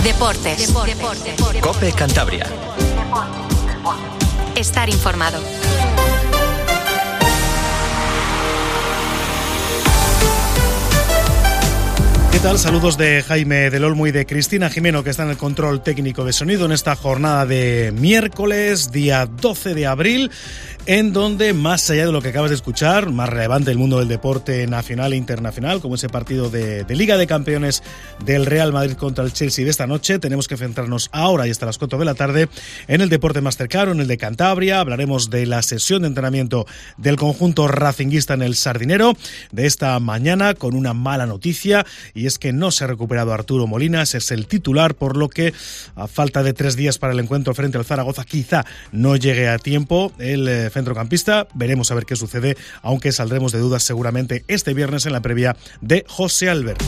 Deportes. COPE Cantabria. Estar informado. ¿Qué tal? Saludos de Jaime del Olmo y de Cristina Jimeno, que está en el control técnico de sonido en esta jornada de miércoles, día 12 de abril, en donde, más allá de lo que acabas de escuchar, más relevante el mundo del deporte nacional e internacional, como ese partido de Liga de Campeones del Real Madrid contra el Chelsea de esta noche, tenemos que centrarnos ahora y hasta las 4 de la tarde en el deporte más cercano, en el de Cantabria. Hablaremos de la sesión de entrenamiento del conjunto racinguista en el Sardinero de esta mañana, con una mala noticia, y es que no se ha recuperado Arturo Molina. Ese es el titular, por lo que a falta de 3 días para el encuentro frente al Zaragoza quizá no llegue a tiempo el centrocampista. Veremos a ver qué sucede, aunque saldremos de dudas seguramente este viernes en la previa de José Alberto.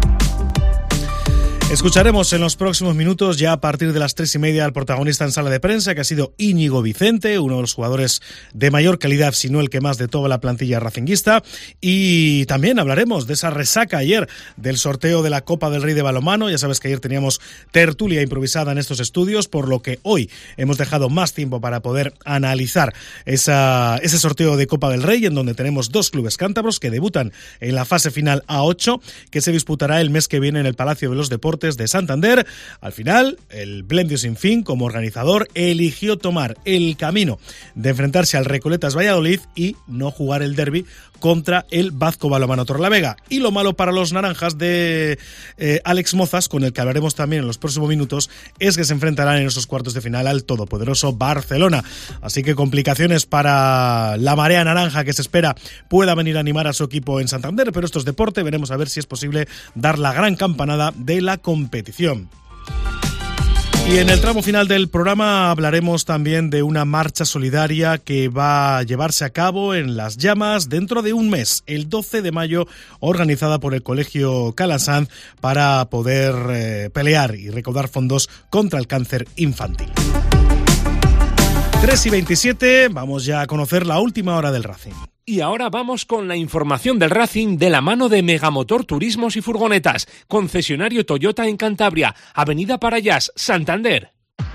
Escucharemos en los próximos minutos, ya a partir de las 3:30, al protagonista en sala de prensa, que ha sido Íñigo Vicente, uno de los jugadores de mayor calidad, si no el que más, de toda la plantilla racinguista. Y también hablaremos de esa resaca ayer del sorteo de la Copa del Rey de balonmano. Ya sabes que ayer teníamos tertulia improvisada en estos estudios, por lo que hoy hemos dejado más tiempo para poder analizar ese sorteo de Copa del Rey, en donde tenemos 2 clubes cántabros que debutan en la fase final A8, que se disputará el mes que viene en el Palacio de los Deportes de Santander. Al final, el Blendio Sin Fin, como organizador, eligió tomar el camino de enfrentarse al Recoletas Valladolid y no jugar el derbi contra el Bazco Balonmano Torrelavega. Y lo malo para los naranjas de Alex Mozas, con el que hablaremos también en los próximos minutos, es que se enfrentarán en esos cuartos de final al todopoderoso Barcelona. Así que complicaciones para la marea naranja, que se espera pueda venir a animar a su equipo en Santander, pero esto es deporte. Veremos a ver si es posible dar la gran campanada de la competición. Y en el tramo final del programa hablaremos también de una marcha solidaria que va a llevarse a cabo en Las Llamas dentro de un mes, el 12 de mayo, organizada por el Colegio Calasanz para poder pelear y recaudar fondos contra el cáncer infantil. 3:27, vamos ya a conocer la última hora del Racing. Y ahora vamos con la información del Racing de la mano de Megamotor Turismos y Furgonetas, concesionario Toyota en Cantabria, Avenida Parayas, Santander.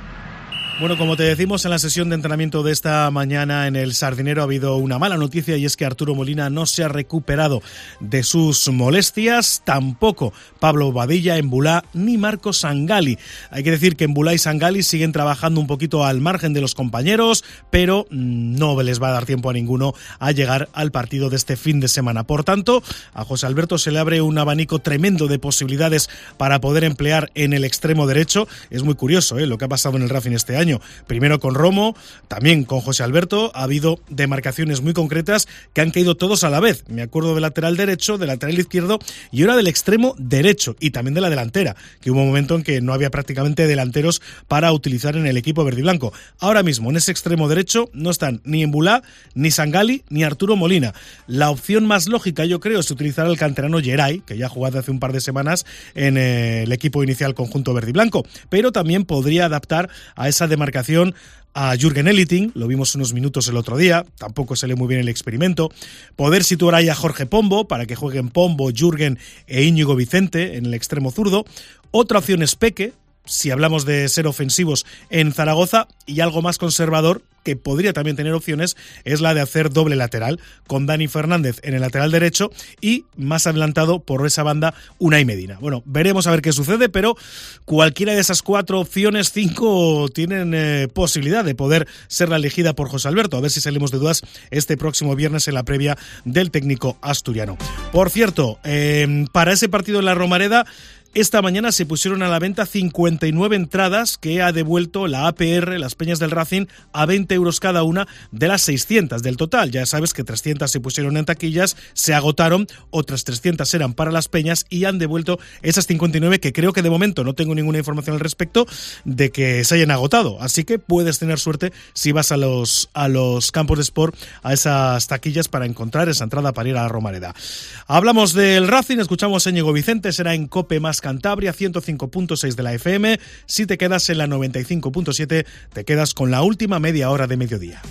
Bueno, como te decimos en la sesión de entrenamiento de esta mañana en el Sardinero, ha habido una mala noticia, y es que Arturo Molina no se ha recuperado de sus molestias, tampoco Pablo Badilla, Embulá ni Marco Sangali. Hay que decir que Embulá y Sangali siguen trabajando un poquito al margen de los compañeros, pero no les va a dar tiempo a ninguno a llegar al partido de este fin de semana. Por tanto, a José Alberto se le abre un abanico tremendo de posibilidades para poder emplear en el extremo derecho. Es muy curioso lo que ha pasado en el Racing este año. Primero con Romo, también con José Alberto, ha habido demarcaciones muy concretas que han caído todos a la vez. Me acuerdo del lateral derecho, del lateral izquierdo y ahora del extremo derecho, y también de la delantera, que hubo un momento en que no había prácticamente delanteros para utilizar en el equipo verde y blanco. Ahora mismo en ese extremo derecho no están ni Embulá, ni Sangali, ni Arturo Molina. La opción más lógica, yo creo, es utilizar al canterano Geray, que ya ha jugado hace un par de semanas en el equipo inicial conjunto verde y blanco, pero también podría adaptar a esa demarcación a Jürgen Elliting, lo vimos unos minutos el otro día, tampoco se lee muy bien el experimento. Poder situar ahí a Jorge Pombo para que jueguen Pombo, Jürgen e Íñigo Vicente en el extremo zurdo. Otra opción es Peque, si hablamos de ser ofensivos en Zaragoza, y algo más conservador, que podría también tener opciones, es la de hacer doble lateral, con Dani Fernández en el lateral derecho y más adelantado por esa banda Unai Medina. Bueno, veremos a ver qué sucede, pero cualquiera de esas 4 opciones, 5 tienen posibilidad de poder ser la elegida por José Alberto. A ver si salimos de dudas este próximo viernes en la previa del técnico asturiano. Por cierto, para ese partido en la Romareda, esta mañana se pusieron a la venta 59 entradas que ha devuelto la APR, las Peñas del Racing, a 20 euros cada una de las 600 del total. Ya sabes que 300 se pusieron en taquillas, se agotaron, otras 300 eran para las Peñas y han devuelto esas 59, que creo que de momento no tengo ninguna información al respecto de que se hayan agotado. Así que puedes tener suerte si vas a los campos de sport, a esas taquillas, para encontrar esa entrada para ir a la Romareda. Hablamos del Racing, escuchamos a Íñigo Vicente, será en COPE más Cantabria, 105.6 de la FM. Si te quedas en la 95.7, te quedas con la última media hora de mediodía.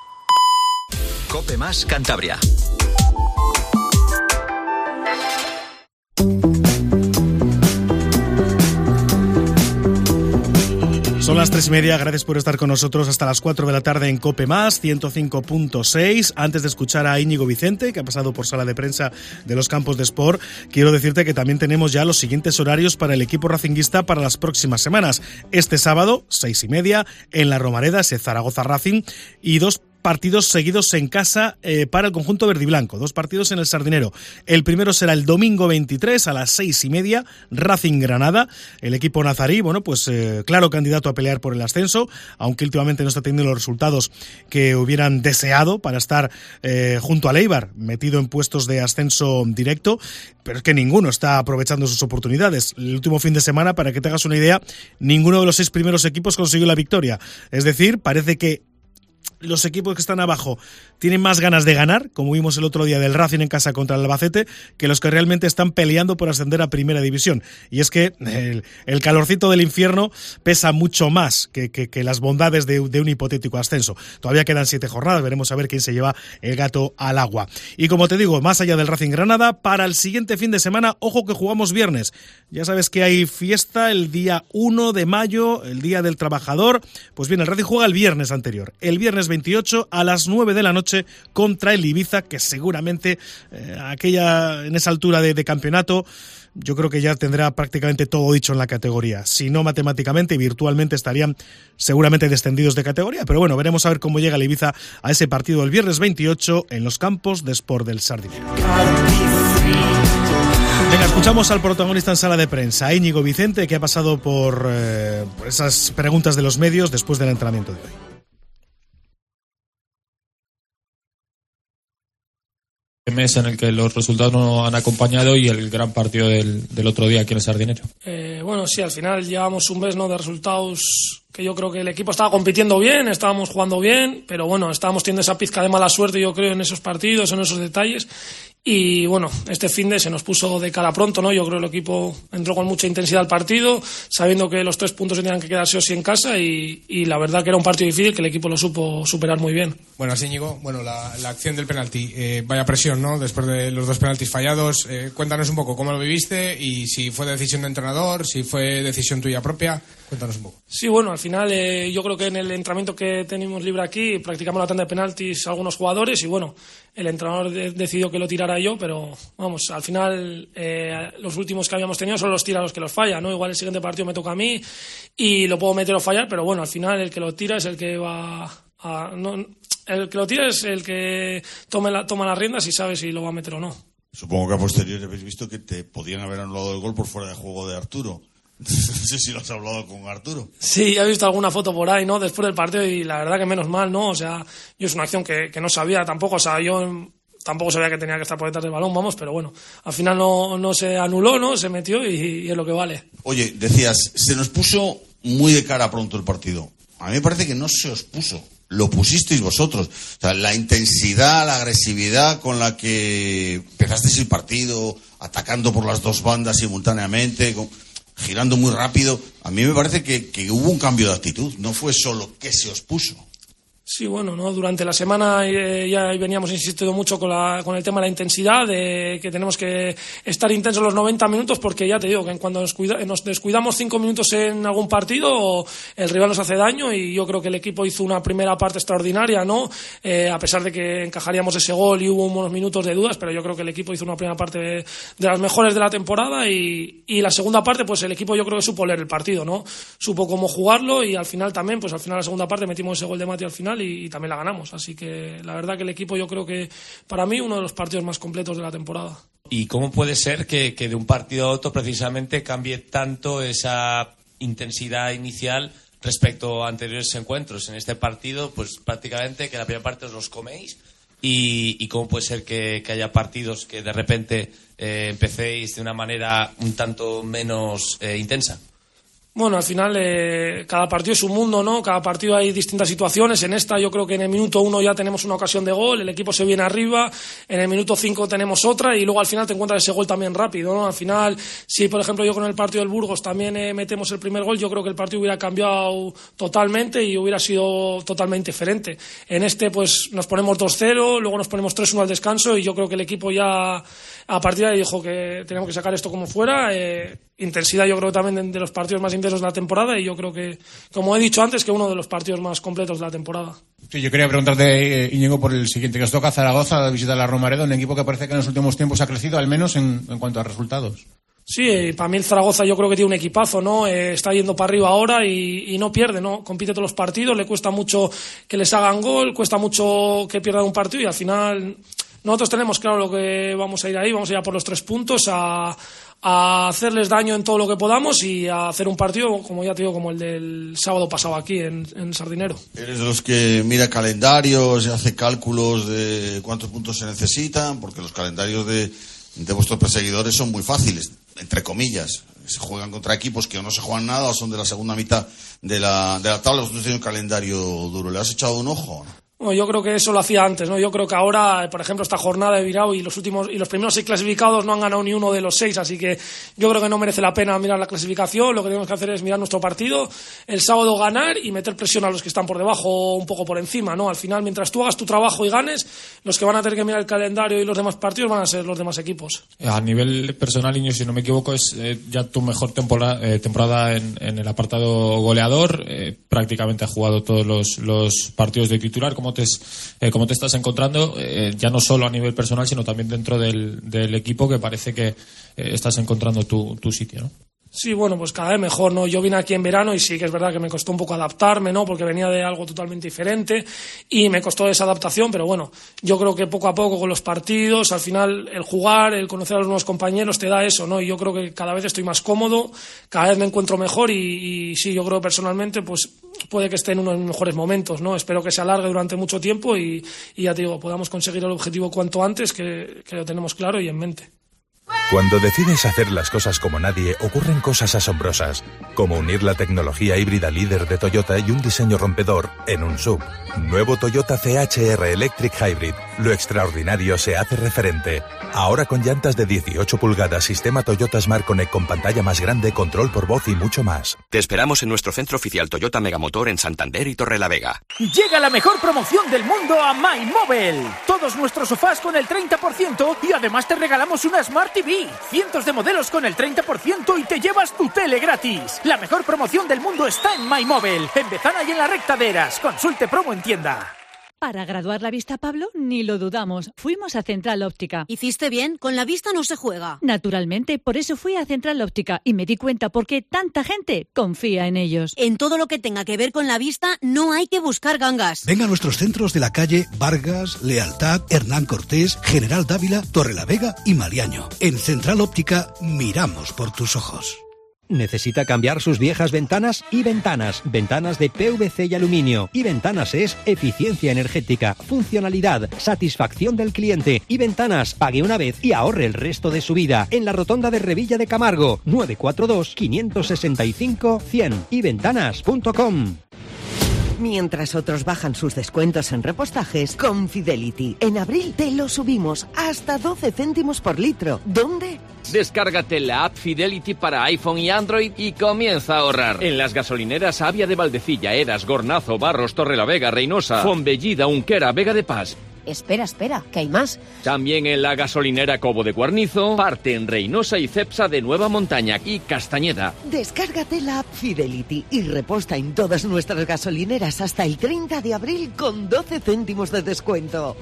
COPE más Cantabria. las 3:30, gracias por estar con nosotros hasta las 4 de la tarde en COPE+, 105.6. Antes de escuchar a Íñigo Vicente, que ha pasado por sala de prensa de los campos de Sport, quiero decirte que también tenemos ya los siguientes horarios para el equipo racinguista para las próximas semanas. Este sábado, 6:30, en la Romareda, ese Zaragoza Racing, y 2 partidos seguidos en casa para el conjunto verdiblanco, 2 partidos en el Sardinero. El primero será el domingo 23 a las 6:30, Racing Granada. El equipo nazarí, bueno, pues claro candidato a pelear por el ascenso, aunque últimamente no está teniendo los resultados que hubieran deseado para estar junto a Eibar, metido en puestos de ascenso directo, pero es que ninguno está aprovechando sus oportunidades. El último fin de semana, para que te hagas una idea, ninguno de los 6 primeros equipos consiguió la victoria. Es decir, parece que los equipos que están abajo tienen más ganas de ganar, como vimos el otro día del Racing en casa contra el Albacete, que los que realmente están peleando por ascender a Primera División. Y es que el calorcito del infierno pesa mucho más que las bondades de un hipotético ascenso. Todavía quedan 7 jornadas, veremos a ver quién se lleva el gato al agua. Y como te digo, más allá del Racing Granada, para el siguiente fin de semana, ojo que jugamos viernes. Ya sabes que hay fiesta el día 1 de mayo, el Día del Trabajador. Pues bien, el Racing juega el viernes anterior, el viernes 28 a las 9 de la noche contra el Ibiza, que seguramente en esa altura de campeonato yo creo que ya tendrá prácticamente todo dicho en la categoría. Si no matemáticamente y virtualmente estarían seguramente descendidos de categoría, pero bueno, veremos a ver cómo llega el Ibiza a ese partido el viernes 28 en los campos de Sport del Sardinero. Venga, escuchamos al protagonista en sala de prensa, Íñigo Vicente, que ha pasado por esas preguntas de los medios después del entrenamiento de hoy. Mes en el que los resultados no han acompañado y el gran partido del otro día aquí en el Sardinero. Bueno, sí, al final llevamos un mes, ¿no?, de resultados que yo creo que el equipo estaba compitiendo bien, estábamos jugando bien, pero bueno, estábamos teniendo esa pizca de mala suerte, yo creo, en esos partidos, en esos detalles. Y bueno, este finde se nos puso de cara pronto, ¿no? Yo creo que el equipo entró con mucha intensidad al partido, sabiendo que los 3 puntos se tenían que quedar sí o sí en casa, y la verdad que era un partido difícil que el equipo lo supo superar muy bien. Bueno, así Íñigo, la acción del penalti, vaya presión, ¿no? Después de los 2 penaltis fallados, cuéntanos un poco cómo lo viviste y si fue decisión de entrenador, si fue decisión tuya propia, cuéntanos un poco. Sí, bueno, al final yo creo que en el entrenamiento que tenemos libre aquí practicamos la tanda de penaltis a algunos jugadores y bueno, el entrenador decidió que lo tirara yo, pero vamos, al final los últimos que habíamos tenido son los tira los que los falla, ¿no? Igual el siguiente partido me toca a mí y lo puedo meter o fallar, pero bueno, al final el que lo tira es el que va el que lo tira es el que toma las riendas y sabe si lo va a meter o no. Supongo que a posteriori habéis visto que te podían haber anulado el gol por fuera de juego de Arturo. No sé si lo has hablado con Arturo. Sí, he visto alguna foto por ahí, ¿no?, después del partido, y la verdad que menos mal, ¿no? O sea, yo es una acción que no sabía tampoco, o sea, yo tampoco sabía que tenía que estar por detrás del balón, vamos, pero bueno, al final no se anuló, ¿no? Se metió y es lo que vale. Oye, decías, se nos puso muy de cara pronto el partido. A mí me parece que no se os puso, lo pusisteis vosotros. O sea, la intensidad, la agresividad con la que empezasteis el partido, atacando por las 2 bandas simultáneamente, girando muy rápido. A mí me parece que hubo un cambio de actitud, no fue solo que se os puso. Sí, bueno, ¿no? Durante la semana ya veníamos insistiendo mucho con el tema de la intensidad, de que tenemos que estar intensos los 90 minutos, porque ya te digo que cuando nos descuidamos 5 minutos en algún partido, el rival nos hace daño, y yo creo que el equipo hizo una primera parte extraordinaria, ¿no? A pesar de que encajaríamos ese gol y hubo unos minutos de dudas, pero yo creo que el equipo hizo una primera parte de las mejores de la temporada, y la segunda parte, pues el equipo yo creo que supo leer el partido, ¿no? Supo cómo jugarlo, y al final también, pues al final la segunda parte metimos ese gol de Mati al final y también la ganamos, así que la verdad que el equipo, yo creo que para mí uno de los partidos más completos de la temporada. ¿Y cómo puede ser que de un partido a otro precisamente cambie tanto esa intensidad inicial respecto a anteriores encuentros? En este partido, pues prácticamente que la primera parte os los coméis, y cómo puede ser que haya partidos que de repente empecéis de una manera un tanto menos intensa. Bueno, al final cada partido es un mundo, ¿no? Cada partido hay distintas situaciones. En esta yo creo que en el minuto 1 ya tenemos una ocasión de gol, el equipo se viene arriba, en el minuto 5 tenemos otra, y luego al final te encuentras ese gol también rápido, ¿no? Al final, si por ejemplo yo con el partido del Burgos también metemos el primer gol, yo creo que el partido hubiera cambiado totalmente y hubiera sido totalmente diferente. En este pues nos ponemos 2-0, luego nos ponemos 3-1 al descanso, y yo creo que el equipo ya a partir de ahí dijo que teníamos que sacar esto como fuera, intensidad, yo creo también de los partidos más intensos de la temporada, y yo creo que, como he dicho antes, que uno de los partidos más completos de la temporada. Sí, yo quería preguntarte, Íñigo, por el siguiente, que os toca Zaragoza, visitar la Romareda, un equipo que parece que en los últimos tiempos ha crecido, al menos en cuanto a resultados. Sí, para mí el Zaragoza yo creo que tiene un equipazo, ¿no? Está yendo para arriba ahora y no pierde, ¿no? Compite todos los partidos, le cuesta mucho que les hagan gol, cuesta mucho que pierdan un partido, y al final nosotros tenemos claro lo que vamos a ir ahí, vamos a ir a por los 3 puntos, a hacerles daño en todo lo que podamos y a hacer un partido, como ya te digo, como el del sábado pasado aquí en Sardinero. ¿Eres de los que mira calendarios y hace cálculos de cuántos puntos se necesitan? Porque los calendarios de vuestros perseguidores son muy fáciles, entre comillas. Se juegan contra equipos que o no se juegan nada o son de la segunda mitad de la tabla. Vosotros tenéis un calendario duro. ¿Le has echado un ojo? Bueno, yo creo que eso lo hacía antes, ¿no? Yo creo que ahora, por ejemplo, esta jornada de Virao y los primeros 6 clasificados no han ganado ni uno de los 6, así que yo creo que no merece la pena mirar la clasificación. Lo que tenemos que hacer es mirar nuestro partido, el sábado ganar y meter presión a los que están por debajo, un poco por encima, ¿no? Al final, mientras tú hagas tu trabajo y ganes, los que van a tener que mirar el calendario y los demás partidos van a ser los demás equipos. A nivel personal, Iñigo, si no me equivoco, es ya tu mejor temporada en el apartado goleador. Prácticamente has jugado todos los partidos de titular. ¿Cómo te estás encontrando, ya no solo a nivel personal, sino también dentro del equipo, que parece que estás encontrando tu sitio, ¿no? Sí, bueno, pues cada vez mejor, ¿no? Yo vine aquí en verano y sí que es verdad que me costó un poco adaptarme, ¿no? Porque venía de algo totalmente diferente y me costó esa adaptación, pero bueno, yo creo que poco a poco con los partidos, al final el jugar, el conocer a los nuevos compañeros te da eso, ¿no? Y yo creo que cada vez estoy más cómodo, cada vez me encuentro mejor y sí, yo creo personalmente, pues puede que esté en unos mejores momentos, ¿no? Espero que se alargue durante mucho tiempo y ya te digo, podamos conseguir el objetivo cuanto antes, que lo tenemos claro y en mente. Cuando decides hacer las cosas como nadie, ocurren cosas asombrosas, como unir la tecnología híbrida líder de Toyota y un diseño rompedor en un SUV. Nuevo Toyota CHR Electric Hybrid. Lo extraordinario se hace referente. Ahora con llantas de 18 pulgadas, sistema Toyota Smart Connect con pantalla más grande, control por voz y mucho más. Te esperamos en nuestro centro oficial Toyota Megamotor en Santander y Torrelavega. Llega la mejor promoción del mundo a MyMobile. Todos nuestros sofás con el 30% y además te regalamos una Smart TV. Cientos de modelos con el 30% y te llevas tu tele gratis. La mejor promoción del mundo está en MyMobile, en Bezana y en la Recta de Eras. Consulte promo en tienda. Para graduar la vista, Pablo, ni lo dudamos. Fuimos a Central Óptica. ¿Hiciste bien? Con la vista no se juega. Naturalmente, por eso fui a Central Óptica y me di cuenta por qué tanta gente confía en ellos. En todo lo que tenga que ver con la vista no hay que buscar gangas. Venga a nuestros centros de la calle Vargas, Lealtad, Hernán Cortés, General Dávila, Torrelavega y Mariaño. En Central Óptica miramos por tus ojos. ¿Necesita cambiar sus viejas ventanas? Y Ventanas. Ventanas de PVC y aluminio. Y Ventanas es eficiencia energética, funcionalidad, satisfacción del cliente. Y Ventanas, pague una vez y ahorre el resto de su vida. En la rotonda de Revilla de Camargo, 942-565-100. Y Ventanas.com. Mientras otros bajan sus descuentos en repostajes, con Fidelity. En abril te lo subimos hasta 12 céntimos por litro. ¿Dónde? Descárgate la app Fidelity para iPhone y Android y comienza a ahorrar. En las gasolineras Avia de Valdecilla, Eras, Gornazo, Barros, Torrelavega, Reynosa, Fonbellida, Unquera, Vega de Paz. Espera, que hay más. También en la gasolinera Cobo de Guarnizo, parte en Reynosa y Cepsa de Nueva Montaña y Castañeda. Descárgate la app Fidelity y reposta en todas nuestras gasolineras hasta el 30 de abril con 12 céntimos de descuento.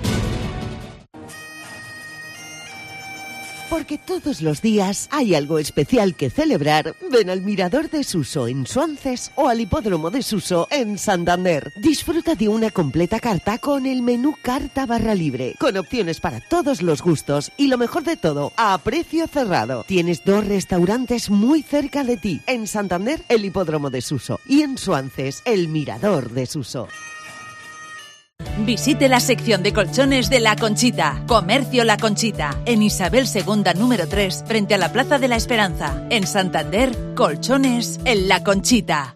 Porque todos los días hay algo especial que celebrar. Ven al Mirador de Suso en Suances o al Hipódromo de Suso en Santander. Disfruta de una completa carta con el menú carta barra libre, con opciones para todos los gustos y lo mejor de todo, a precio cerrado. Tienes 2 restaurantes muy cerca de ti. En Santander, el Hipódromo de Suso, y en Suances, el Mirador de Suso. Visite la sección de colchones de La Conchita. Comercio La Conchita. En Isabel II número 3, frente a la Plaza de la Esperanza. En Santander, colchones en La Conchita.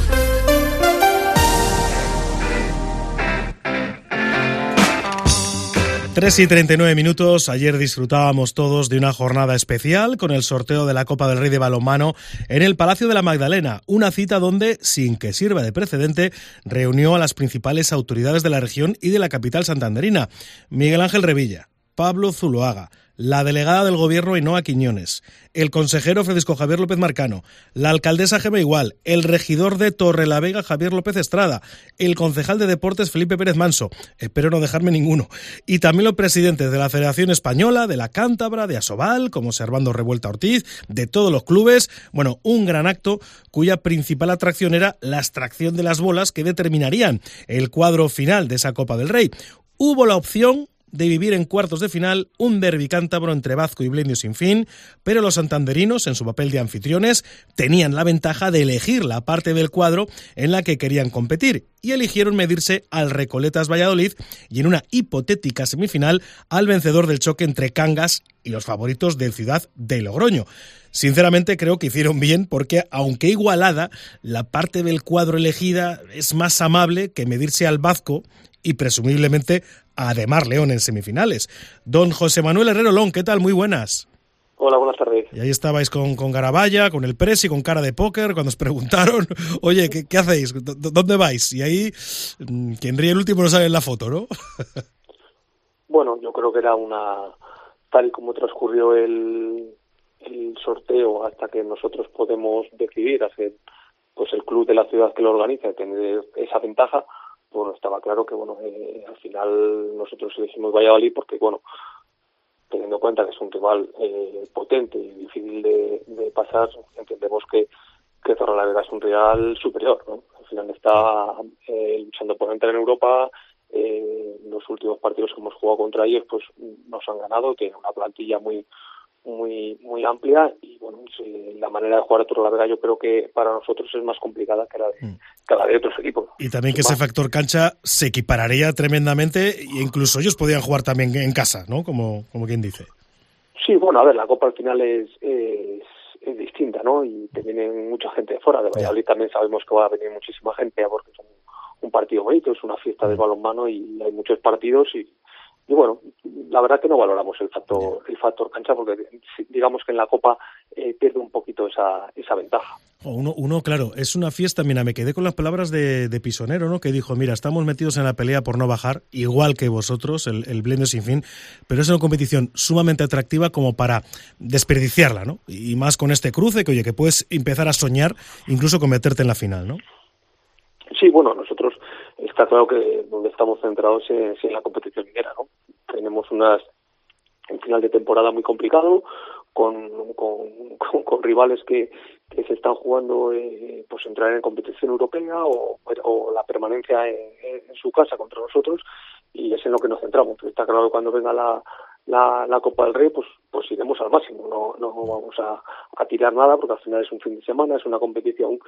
3:39. Ayer disfrutábamos todos de una jornada especial con el sorteo de la Copa del Rey de balonmano en el Palacio de la Magdalena, una cita donde, sin que sirva de precedente, reunió a las principales autoridades de la región y de la capital santanderina: Miguel Ángel Revilla, Pablo Zuloaga, la delegada del gobierno Ainhoa Quiñones, el consejero Francisco Javier López Marcano, la alcaldesa Gemma Igual, el regidor de Torrelavega Javier López Estrada, el concejal de deportes Felipe Pérez Manso, espero no dejarme ninguno, y también los presidentes de la Federación Española, de la Cántabra, de Asobal, como Servando Revuelta Ortiz, de todos los clubes. Bueno, un gran acto cuya principal atracción era la extracción de las bolas que determinarían el cuadro final de esa Copa del Rey. Hubo la opción de vivir en cuartos de final un derbi cántabro entre Bazco y Blendio Sinfín, pero los santanderinos, en su papel de anfitriones, tenían la ventaja de elegir la parte del cuadro en la que querían competir y eligieron medirse al Recoletas Valladolid y en una hipotética semifinal al vencedor del choque entre Cangas y los favoritos del Ciudad de Logroño. Sinceramente creo que hicieron bien porque, aunque igualada, la parte del cuadro elegida es más amable que medirse al Bazco y presumiblemente a Ademar León en semifinales. Don José Manuel Herrero Lón, ¿qué tal? Muy buenas. Hola, buenas tardes. Y ahí estabais con Garabaya, con el Presi, con cara de póker, cuando os preguntaron, oye, ¿qué hacéis? ¿Dónde vais? Y ahí, quien ríe el último no sale en la foto, ¿no? Bueno, yo creo que era tal y como transcurrió el sorteo hasta que nosotros podemos decidir hacer, pues el club de la ciudad que lo organiza, tener esa ventaja. Bueno, estaba claro que al final nosotros elegimos Valladolid porque, teniendo en cuenta que es un rival potente y difícil de pasar, entendemos que Torrelavega es un rival superior, ¿no? Al final está luchando por entrar en Europa. Los últimos partidos que hemos jugado contra ellos pues nos han ganado, tiene una plantilla muy amplia y la manera de jugar a Torrelavega yo creo que para nosotros es más complicada que la de otros equipos. Y también que ese factor cancha se equipararía tremendamente e incluso ellos podían jugar también en casa, ¿no? Como quien dice. Sí, bueno, a ver, la Copa al final es distinta, ¿no? Y te viene mucha gente de fuera. De Valladolid también sabemos que va a venir muchísima gente porque es un partido bonito, es una fiesta del balonmano y hay muchos partidos y bueno, la verdad que no valoramos el factor cancha porque digamos que en la Copa pierde un poquito esa ventaja. Uno, claro, es una fiesta. Mira, me quedé con las palabras de Pisonero, ¿no? Que dijo, mira, estamos metidos en la pelea por no bajar, igual que vosotros, el Blendio Sinfín, pero es una competición sumamente atractiva como para desperdiciarla, ¿no? Y más con este cruce, que puedes empezar a soñar incluso con meterte en la final, ¿no? Sí, bueno, nosotros está claro que donde estamos centrados es en la competición liguera, ¿no? Tenemos un final de temporada muy complicado con rivales que se están jugando pues entrar en competición europea o la permanencia en su casa contra nosotros y es en lo que nos centramos. Está claro que cuando venga la Copa del Rey pues iremos al máximo, no vamos a tirar nada porque al final es un fin de semana, es una competición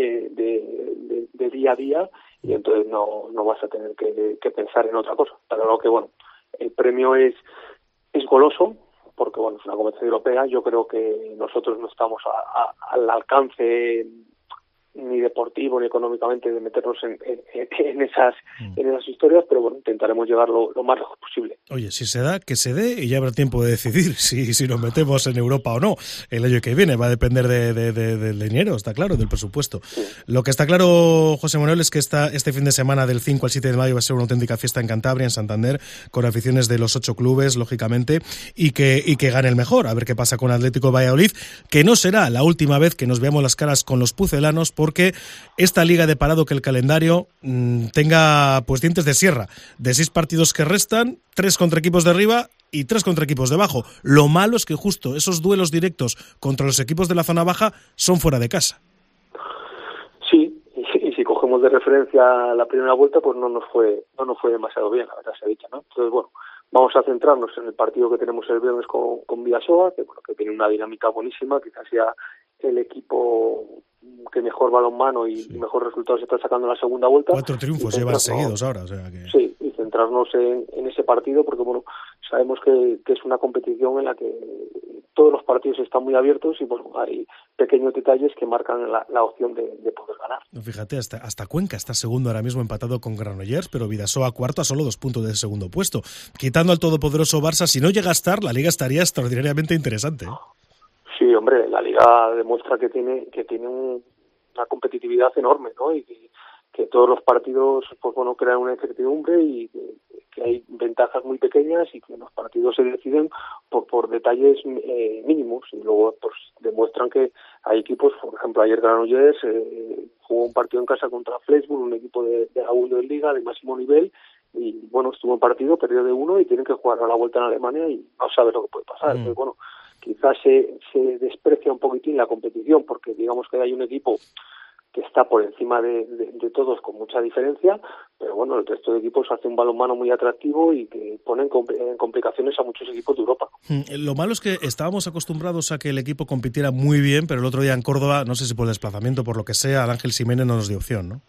de día a día y entonces no vas a tener que pensar en otra cosa. Está claro que el premio es goloso porque es una competición europea. Yo creo que nosotros no estamos al alcance ni deportivo ni económicamente de meternos en esas historias, pero intentaremos llegar lo más lejos posible. Oye, si se da, que se dé y ya habrá tiempo de decidir si nos metemos en Europa o no. El año que viene va a depender del dinero, está claro, del presupuesto. Sí. Lo que está claro, José Manuel, es que este fin de semana del 5 al 7 de mayo va a ser una auténtica fiesta en Cantabria, en Santander, con aficiones de los 8 clubes, lógicamente, y que gane el mejor. A ver qué pasa con Atlético Valladolid, que no será la última vez que nos veamos las caras con los pucelanos, porque esta liga de parado que el calendario tenga pues dientes de sierra. De 6 partidos que restan, 3 contra equipos de arriba y 3 contra equipos de abajo. Lo malo es que justo esos duelos directos contra los equipos de la zona baja son fuera de casa. Sí, y si cogemos de referencia la primera vuelta, pues no nos fue demasiado bien, la verdad se ha dicho, ¿no? Entonces, vamos a centrarnos en el partido que tenemos el viernes con Vidasoa, que tiene una dinámica buenísima, quizás sea el equipo que mejor balonmano y mejor resultados está sacando en la segunda vuelta. 4 triunfos llevan seguidos ahora. O sea que... Sí, y centrarnos en ese partido porque sabemos que es una competición en la que todos los partidos están muy abiertos y hay pequeños detalles que marcan la opción de poder ganar. Fíjate, hasta Cuenca está segundo ahora mismo empatado con Granollers, pero Vidasoa cuarto a solo 2 puntos del segundo puesto. Quitando al todopoderoso Barça, si no llega a estar, la liga estaría extraordinariamente interesante. Sí, hombre, la liga demuestra que tiene una competitividad enorme, ¿no? Y todos los partidos pues bueno, crean una incertidumbre y que hay ventajas muy pequeñas y que los partidos se deciden por detalles mínimos, y luego pues demuestran que hay equipos, por ejemplo ayer Granollers jugó un partido en casa contra Flensburg, un equipo de la Bundesliga de máximo nivel, y bueno, estuvo en partido, perdió de 1 y tienen que jugar a la vuelta en Alemania y no sabe lo que puede pasar. Entonces, bueno, quizás se desprecia un poquitín la competición porque digamos que hay un equipo que está por encima de todos con mucha diferencia, pero bueno, el resto de equipos hace un balonmano muy atractivo y que ponen en complicaciones a muchos equipos de Europa. Lo malo es que estábamos acostumbrados a que el equipo compitiera muy bien, pero el otro día en Córdoba, no sé si por desplazamiento, por lo que sea, el Ángel Ximénez no nos dio opción, ¿no?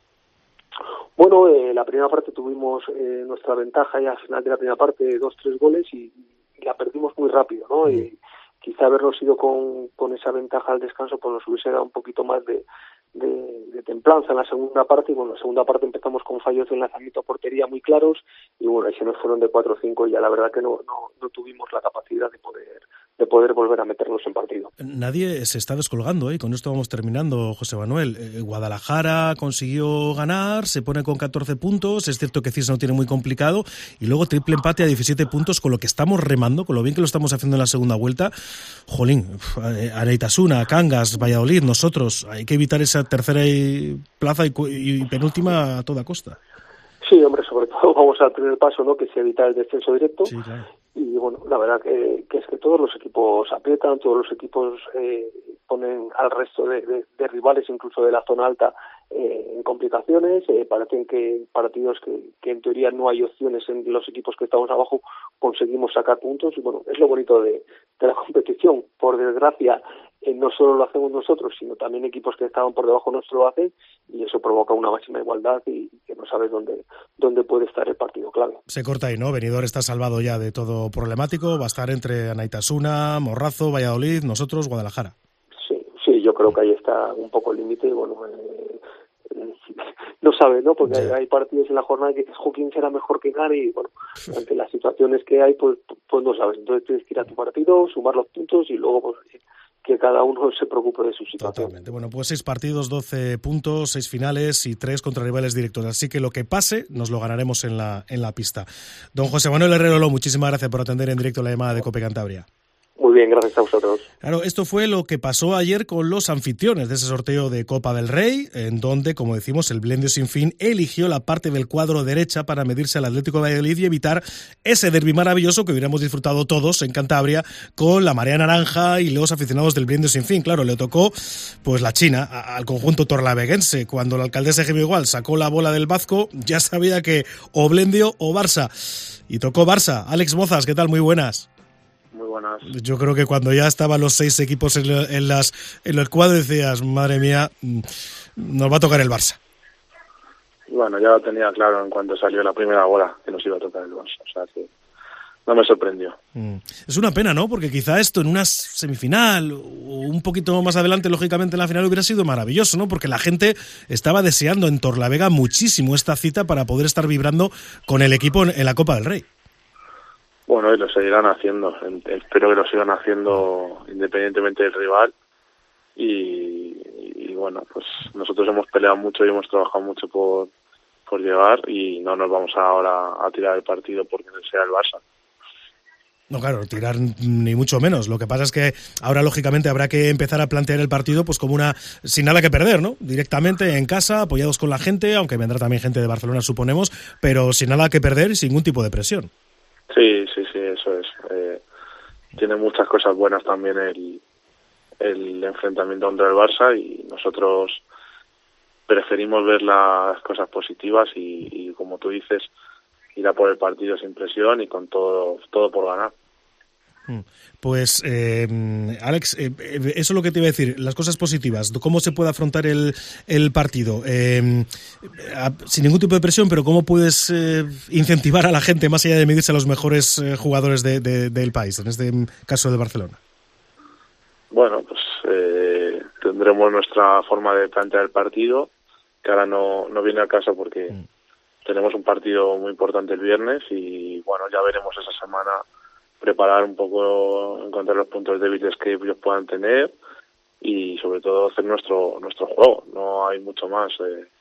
Bueno, la primera parte tuvimos nuestra ventaja y al final de la primera parte 2-3 goles y la perdimos muy rápido, ¿no? Y quizá habernos ido con esa ventaja al descanso pues nos hubiese dado un poquito más de templanza en la segunda parte, y bueno, en la segunda parte empezamos con fallos de lanzamiento a portería muy claros y bueno, ahí se nos fueron de 4 o 5 y ya la verdad que no tuvimos la capacidad de poder volver a meternos en partido. Nadie se está descolgando, con esto vamos terminando, José Manuel. Guadalajara consiguió ganar, se pone con 14 puntos, es cierto que Cis no tiene muy complicado, y luego triple empate a 17 puntos, con lo que estamos remando, con lo bien que lo estamos haciendo en la segunda vuelta. Jolín, Anaitasuna, Cangas, Valladolid, nosotros, hay que evitar esa tercera plaza y penúltima a toda costa. Sí, hombre, sobre todo vamos al primer paso, ¿no? Que es evitar el descenso directo. Sí, claro. Y bueno, la verdad que es que todos los equipos aprietan, todos los equipos ponen al resto de rivales, incluso de la zona alta, en complicaciones. Parecen que partidos que en teoría no hay opciones en los equipos que estamos abajo, conseguimos sacar puntos. Y bueno, es lo bonito de la competición. Por desgracia, no solo lo hacemos nosotros, sino también equipos que estaban por debajo nuestro lo hacen, y eso provoca una máxima igualdad y que no sabes dónde puede estar el partido clave. Se corta ahí, ¿no? Benidorm está salvado ya de todo problemático, va a estar entre Anaitasuna, Morrazo, Valladolid, nosotros, Guadalajara. Sí, yo creo que ahí está un poco el límite, y bueno, no sabe, ¿no? Porque hay partidos en la jornada que quién será mejor que gane, y bueno, ante las situaciones que hay, pues no sabes. Entonces tienes que ir a tu partido, sumar los puntos y luego pues que cada uno se preocupe de su situación. Totalmente. Bueno, pues 6 partidos, 12 puntos, 6 finales y 3 contra rivales directos. Así que lo que pase, nos lo ganaremos en la pista. Don José Manuel Herrero, muchísimas gracias por atender en directo la llamada de COPE Cantabria. Muy bien, gracias a vosotros. Claro, esto fue lo que pasó ayer con los anfitriones de ese sorteo de Copa del Rey, en donde, como decimos, el Blendio Sin Fin eligió la parte del cuadro derecha para medirse al Atlético de Valladolid y evitar ese derbi maravilloso que hubiéramos disfrutado todos en Cantabria con la marea naranja y los aficionados del Blendio Sin Fin. Claro, le tocó pues la China al conjunto torlaveguense. Cuando la alcaldesa Gemma Igual sacó la bola del Bazco, ya sabía que o Blendio o Barça. Y tocó Barça. Alex Mozas, ¿qué tal? Muy buenas. Muy buenas. Yo creo que cuando ya estaban los 6 equipos en los cuadros decías, madre mía, nos va a tocar el Barça. Bueno, ya lo tenía claro en cuanto salió la primera bola que nos iba a tocar el Barça, o sea que no me sorprendió. Es una pena, ¿no? Porque quizá esto en una semifinal o un poquito más adelante, lógicamente en la final, hubiera sido maravilloso, ¿no? Porque la gente estaba deseando en Torlavega muchísimo esta cita para poder estar vibrando con el equipo en la Copa del Rey. Bueno, y lo seguirán haciendo. Espero que lo sigan haciendo independientemente del rival. Y bueno, pues nosotros hemos peleado mucho y hemos trabajado mucho por llegar, y no nos vamos ahora a tirar el partido porque sea el Barça. No, claro, tirar ni mucho menos. Lo que pasa es que ahora, lógicamente, habrá que empezar a plantear el partido pues como sin nada que perder, ¿no? Directamente en casa, apoyados con la gente, aunque vendrá también gente de Barcelona, suponemos, pero sin nada que perder y sin ningún tipo de presión. Sí, eso es. Tiene muchas cosas buenas también el enfrentamiento contra el Barça, y nosotros preferimos ver las cosas positivas y como tú dices, ir a por el partido sin presión y con todo por ganar. Pues, Alex, eso es lo que te iba a decir, las cosas positivas, cómo se puede afrontar el partido, sin ningún tipo de presión, pero cómo puedes incentivar a la gente, más allá de medirse a los mejores jugadores del país, en este caso de Barcelona. Bueno, pues tendremos nuestra forma de plantear el partido, que ahora no viene al caso porque tenemos un partido muy importante el viernes, y bueno, ya veremos esa semana preparar un poco, encontrar los puntos débiles que ellos puedan tener y sobre todo hacer nuestro juego. No hay mucho más.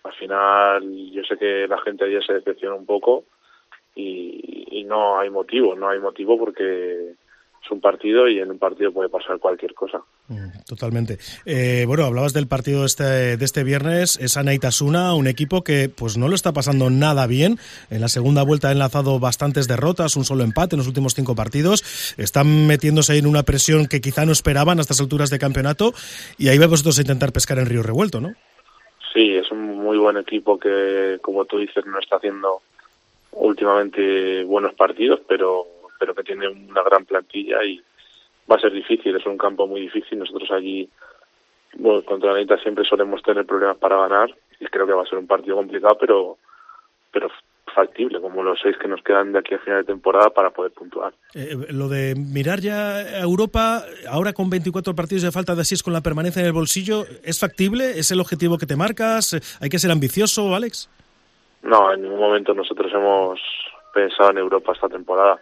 al final yo sé que la gente ayer se decepciona un poco y no hay motivo porque es un partido y en un partido puede pasar cualquier cosa. Totalmente. Bueno, hablabas del partido de este viernes, es Anaitasuna, un equipo que pues no lo está pasando nada bien. En la segunda vuelta ha enlazado bastantes derrotas, un solo empate en los últimos 5 partidos. Están metiéndose ahí en una presión que quizá no esperaban a estas alturas de campeonato y ahí vais vosotros a intentar pescar en río revuelto, ¿no? Sí, es un muy buen equipo que, como tú dices, no está haciendo últimamente buenos partidos, pero que tiene una gran plantilla y va a ser difícil, es un campo muy difícil. Nosotros allí, bueno, contra Anita siempre solemos tener problemas para ganar y creo que va a ser un partido complicado, pero factible, como los 6 que nos quedan de aquí a final de temporada para poder puntuar. Lo de mirar ya a Europa, ahora con 24 partidos de falta de 6 con la permanencia en el bolsillo, ¿es factible? ¿Es el objetivo que te marcas? ¿Hay que ser ambicioso, Alex? No, en ningún momento nosotros hemos pensado en Europa esta temporada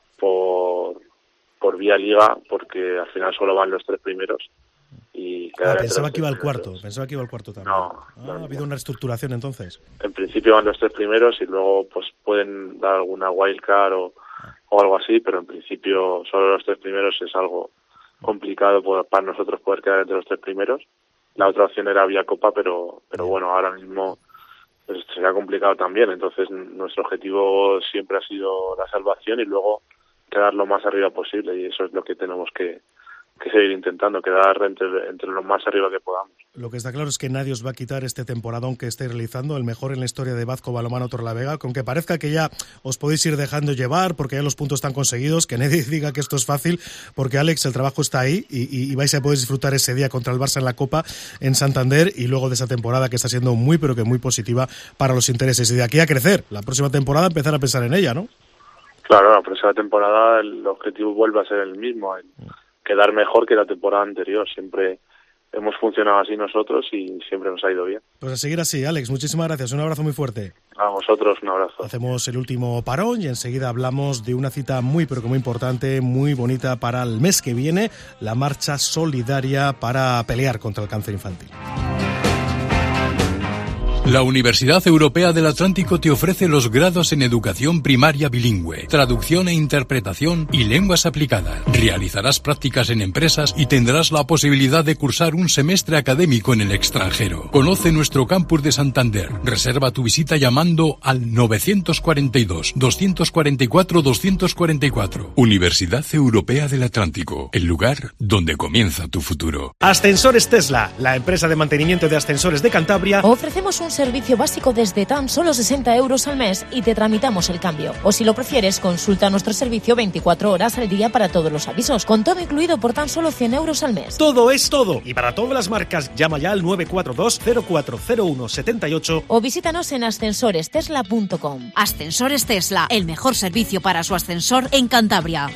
por vía liga, porque al final solo van los 3 primeros. Y pensaba que iba al cuarto también. No, ha habido una reestructuración entonces. En principio van los 3 primeros y luego pues pueden dar alguna wildcard o algo así, pero en principio solo los 3 primeros es algo complicado para nosotros poder quedar entre los 3 primeros. La otra opción era vía Copa, pero bueno, ahora mismo pues sería complicado también. Entonces nuestro objetivo siempre ha sido la salvación y luego quedar lo más arriba posible, y eso es lo que tenemos que seguir intentando, quedar entre lo más arriba que podamos. Lo que está claro es que nadie os va a quitar este temporadón que estáis realizando, el mejor en la historia de Vazco Balonmano Torrelavega, con que parezca que ya os podéis ir dejando llevar porque ya los puntos están conseguidos, que nadie diga que esto es fácil, porque Alex, el trabajo está ahí y vais a poder disfrutar ese día contra el Barça en la Copa en Santander y luego de esa temporada que está siendo muy pero que muy positiva para los intereses. Y de aquí a crecer, la próxima temporada empezar a pensar en ella, ¿no? Claro, la próxima temporada el objetivo vuelve a ser el mismo, quedar mejor que la temporada anterior. Siempre hemos funcionado así nosotros y siempre nos ha ido bien. Pues a seguir así, Alex, muchísimas gracias, un abrazo muy fuerte. A vosotros, un abrazo. Hacemos el último parón y enseguida hablamos de una cita muy pero que muy importante, muy bonita para el mes que viene, la marcha solidaria para pelear contra el cáncer infantil. La Universidad Europea del Atlántico te ofrece los grados en educación primaria bilingüe, traducción e interpretación y lenguas aplicadas. Realizarás prácticas en empresas y tendrás la posibilidad de cursar un semestre académico en el extranjero. Conoce nuestro campus de Santander. Reserva tu visita llamando al 942 244 244. Universidad Europea del Atlántico, el lugar donde comienza tu futuro. Ascensores Tesla, la empresa de mantenimiento de ascensores de Cantabria. Ofrecemos un servicio básico desde tan solo 60 euros al mes y te tramitamos el cambio. O si lo prefieres, consulta nuestro servicio 24 horas al día para todos los avisos, con todo incluido por tan solo 100 euros al mes. Todo es todo. Y para todas las marcas, llama ya al 942 0401 78 o visítanos en ascensorestesla.com. Ascensores Tesla, el mejor servicio para su ascensor en Cantabria.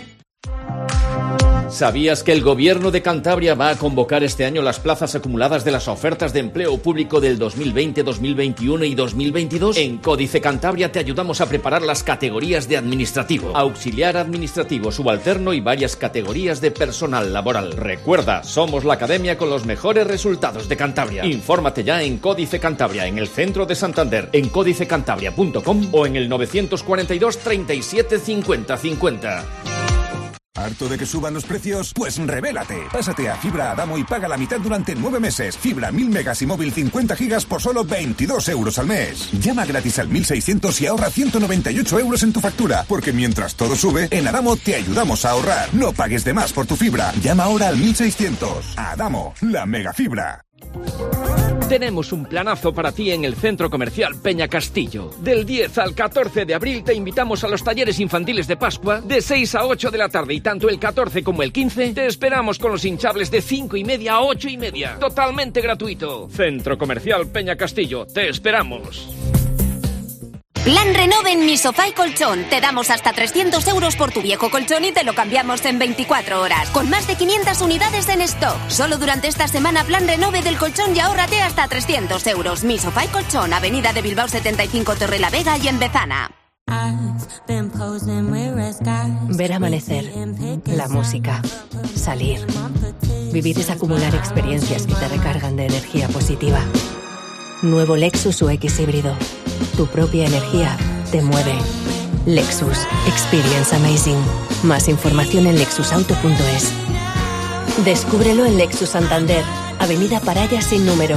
¿Sabías que el Gobierno de Cantabria va a convocar este año las plazas acumuladas de las ofertas de empleo público del 2020, 2021 y 2022? En Códice Cantabria te ayudamos a preparar las categorías de administrativo, auxiliar administrativo, subalterno y varias categorías de personal laboral. Recuerda, somos la academia con los mejores resultados de Cantabria. Infórmate ya en Códice Cantabria, en el centro de Santander, en códicecantabria.com o en el 942 37 50 50. ¿Harto de que suban los precios? Pues revélate. Pásate a Fibra Adamo y paga la mitad durante 9 meses. Fibra 1000 megas y móvil 50 gigas por solo 22 euros al mes. Llama gratis al 1600 y ahorra 198 euros en tu factura. Porque mientras todo sube, en Adamo te ayudamos a ahorrar. No pagues de más por tu fibra. Llama ahora al 1600. Adamo, la mega fibra. Tenemos un planazo para ti en el Centro Comercial Peña Castillo. Del 10 al 14 de abril te invitamos a los talleres infantiles de Pascua de 6 a 8 de la tarde y tanto el 14 como el 15 te esperamos con los hinchables de 5:30 a 8:30. Totalmente gratuito. Centro Comercial Peña Castillo, te esperamos. Plan Renove en Mi Sofá y Colchón. Te damos hasta 300 euros por tu viejo colchón y te lo cambiamos en 24 horas. Con más de 500 unidades en stock. Solo durante esta semana Plan Renove del colchón y ahórrate hasta 300 euros. Mi Sofá y Colchón, Avenida de Bilbao 75 Torrelavega y en Bezana. Ver amanecer, la música, salir. Vivir es acumular experiencias que te recargan de energía positiva. Nuevo Lexus UX híbrido. Tu propia energía te mueve. Lexus. Experience amazing. Más información en lexusauto.es. Descúbrelo en Lexus Santander, Avenida Paraya sin número.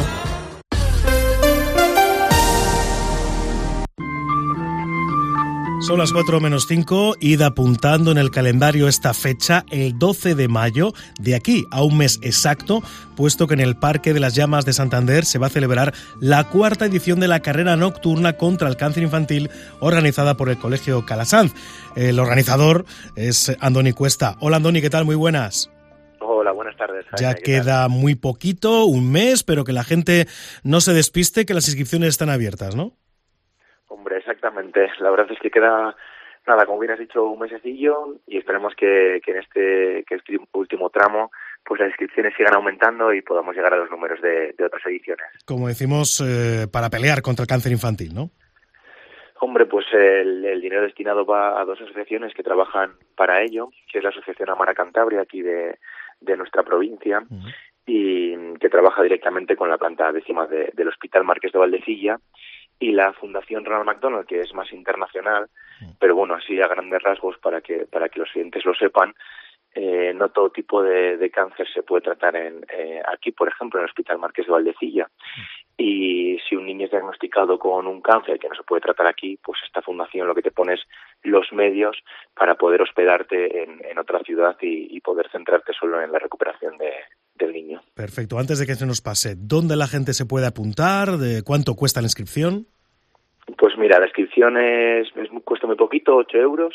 Son las 4:05, id apuntando en el calendario esta fecha, el 12 de mayo, de aquí a un mes exacto, puesto que en el Parque de las Llamas de Santander se va a celebrar la 4ª edición de la carrera nocturna contra el cáncer infantil organizada por el Colegio Calasanz. El organizador es Andoni Cuesta. Hola Andoni, ¿qué tal? Muy buenas. Hola, buenas tardes. Ya queda muy poquito, un mes, pero que la gente no se despiste, que las inscripciones están abiertas, ¿no? Hombre, exactamente. La verdad es que queda, nada, como bien has dicho, un mesecillo y esperemos que en este último tramo pues las inscripciones sigan aumentando y podamos llegar a los números de otras ediciones. Como decimos, para pelear contra el cáncer infantil, ¿no? Hombre, pues el dinero destinado va a 2 asociaciones que trabajan para ello, que es la Asociación Amara Cantabria, aquí de nuestra provincia, y que trabaja directamente con la planta décima del Hospital Marqués de Valdecilla, y la Fundación Ronald McDonald, que es más internacional, pero bueno, así a grandes rasgos para que los oyentes lo sepan, no todo tipo de cáncer se puede tratar aquí, por ejemplo, en el Hospital Marqués de Valdecilla. Y si un niño es diagnosticado con un cáncer que no se puede tratar aquí, pues esta fundación lo que te pone es los medios para poder hospedarte en otra ciudad y poder centrarte solo en la recuperación del niño. Perfecto. Antes de que se nos pase, ¿dónde la gente se puede apuntar? ¿De cuánto cuesta la inscripción? Pues mira, la inscripción cuesta muy poquito, 8 euros.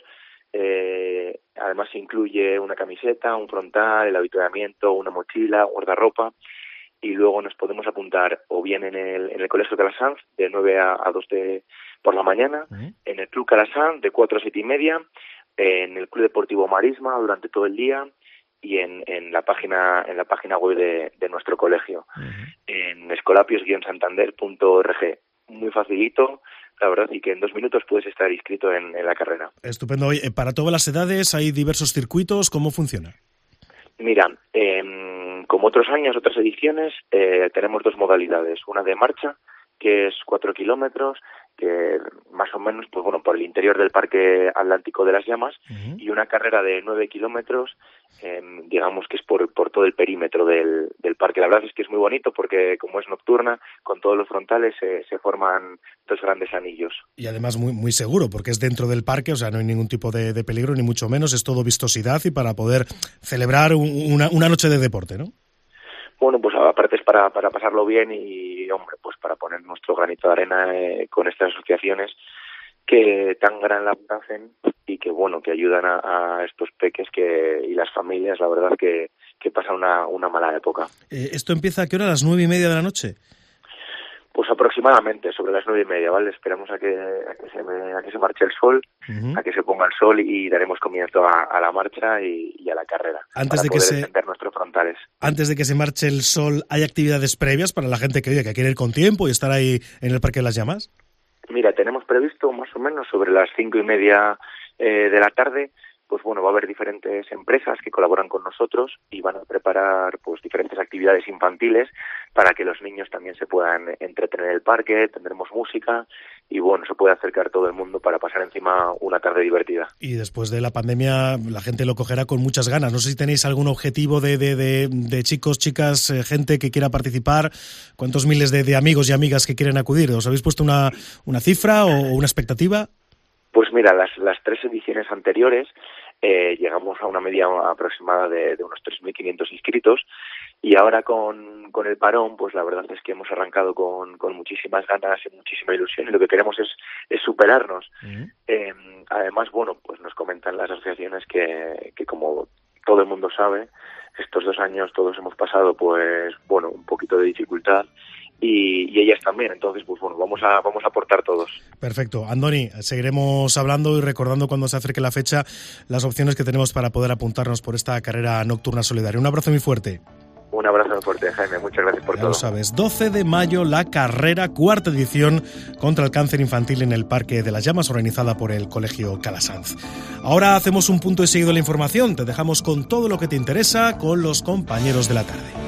Además incluye una camiseta, un frontal, el avituallamiento, una mochila, un guardarropa, y luego nos podemos apuntar o bien en el Colegio Calasanz de 9 a 2 por la mañana, en el Club Calasanz de 4 a 7 y media, en el Club Deportivo Marisma durante todo el día y en la página web de nuestro colegio, en escolapios-santander.org. Muy facilito, la verdad, y que en 2 minutos puedes estar inscrito en la carrera. Estupendo. ¿Para todas las edades hay diversos circuitos? ¿Cómo funciona? Mira, como otros años, otras ediciones, tenemos 2 modalidades. Una de marcha, que es 4 kilómetros, que más o menos, pues bueno, por el interior del Parque Atlántico de las Llamas, y una carrera de 9 kilómetros, digamos que es por todo el perímetro del parque. La verdad es que es muy bonito porque como es nocturna, con todos los frontales se forman 2 grandes anillos. Y además muy, muy seguro, porque es dentro del parque, o sea, no hay ningún tipo de peligro, ni mucho menos, es todo vistosidad y para poder celebrar una noche de deporte, ¿no? Bueno, pues aparte es para pasarlo bien y, hombre, pues para poner nuestro granito de arena con estas asociaciones que tan gran labor hacen y que, bueno, que ayudan a estos peques y las familias, la verdad, que pasan una mala época. ¿Esto empieza a qué hora? ¿A las 9:30 de la noche? Pues aproximadamente, sobre las 9:30, ¿vale? Esperamos a que se marche el sol, a que se ponga el sol y daremos comienzo a la marcha y a la carrera. Antes de poder encender nuestros frontales. Antes de que se marche el sol, ¿hay actividades previas para la gente que quiere ir con tiempo y estar ahí en el Parque de las Llamas? Mira, tenemos previsto más o menos sobre las 5:30 de la tarde, pues bueno, va a haber diferentes empresas que colaboran con nosotros y van a preparar pues diferentes actividades infantiles para que los niños también se puedan entretener en el parque. Tendremos música y bueno, se puede acercar todo el mundo para pasar encima una tarde divertida. Y después de la pandemia la gente lo cogerá con muchas ganas. No sé si tenéis algún objetivo de chicos, chicas, gente que quiera participar. ¿Cuántos miles de amigos y amigas que quieren acudir? ¿Os habéis puesto una cifra o una expectativa? Pues mira, las 3 ediciones anteriores llegamos a una media aproximada de unos 3.500 inscritos y ahora con el parón, pues la verdad es que hemos arrancado con muchísimas ganas y muchísima ilusión y lo que queremos es superarnos. Además, bueno, pues nos comentan las asociaciones que como todo el mundo sabe, estos 2 años todos hemos pasado pues bueno, un poquito de dificultad y ellas también, entonces pues bueno, vamos a aportar todos. Perfecto. Andoni, seguiremos hablando y recordando cuando se acerque la fecha las opciones que tenemos para poder apuntarnos por esta carrera nocturna solidaria. Un abrazo muy fuerte. Un abrazo muy fuerte, Jaime. Muchas gracias por todo. Ya lo sabes, 12 de mayo la carrera, 4ª edición contra el cáncer infantil en el Parque de las Llamas, organizada por el Colegio Calasanz. Ahora hacemos un punto y seguido de la información. Te dejamos con todo lo que te interesa con los compañeros de la tarde.